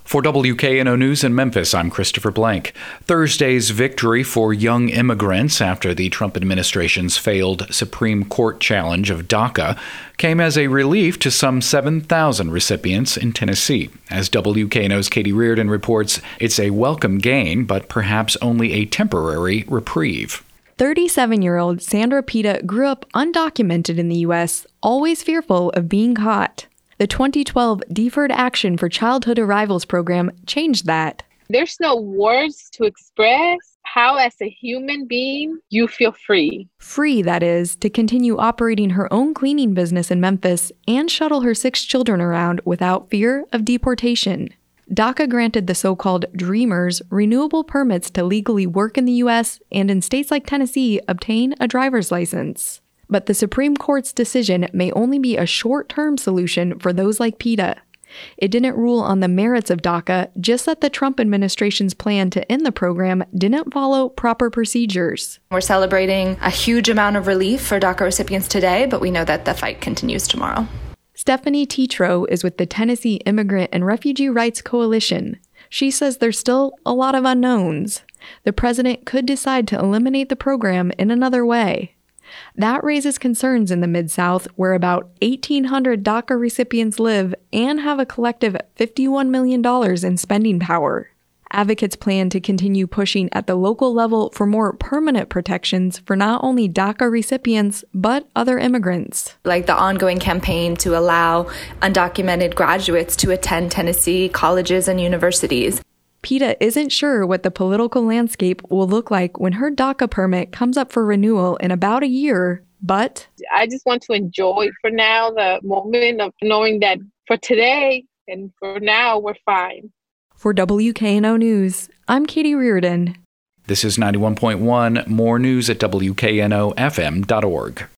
For WKNO News in Memphis, I'm Christopher Blank. Thursday's victory for young immigrants after the Trump administration's failed Supreme Court challenge of DACA came as a relief to some 7,000 recipients in Tennessee. As WKNO's Katie Reardon reports, it's a welcome gain, but perhaps only a temporary reprieve. 37-year-old Sandra Pita grew up undocumented in the U.S., always fearful of being caught. The 2012 Deferred Action for Childhood Arrivals program changed that. There's no words to express how, as a human being, you feel free. Free, that is, to continue operating her own cleaning business in Memphis and shuttle her 6 children around without fear of deportation. DACA granted the so-called Dreamers renewable permits to legally work in the U.S. and in states like Tennessee obtain a driver's license. But the Supreme Court's decision may only be a short-term solution for those like Pita. It didn't rule on the merits of DACA, just that the Trump administration's plan to end the program didn't follow proper procedures. We're celebrating a huge amount of relief for DACA recipients today, but we know that the fight continues tomorrow. Stephanie Tetreault is with the Tennessee Immigrant and Refugee Rights Coalition. She says there's still a lot of unknowns. The president could decide to eliminate the program in another way. That raises concerns in the Mid-South, where about 1,800 DACA recipients live and have a collective $51 million in spending power. Advocates plan to continue pushing at the local level for more permanent protections for not only DACA recipients, but other immigrants. Like the ongoing campaign to allow undocumented graduates to attend Tennessee colleges and universities. Pita isn't sure what the political landscape will look like when her DACA permit comes up for renewal in about a year, but I just want to enjoy for now the moment of knowing that for today and for now we're fine. For WKNO News, I'm Katie Reardon. This is 91.1. More news at WKNOFM.org.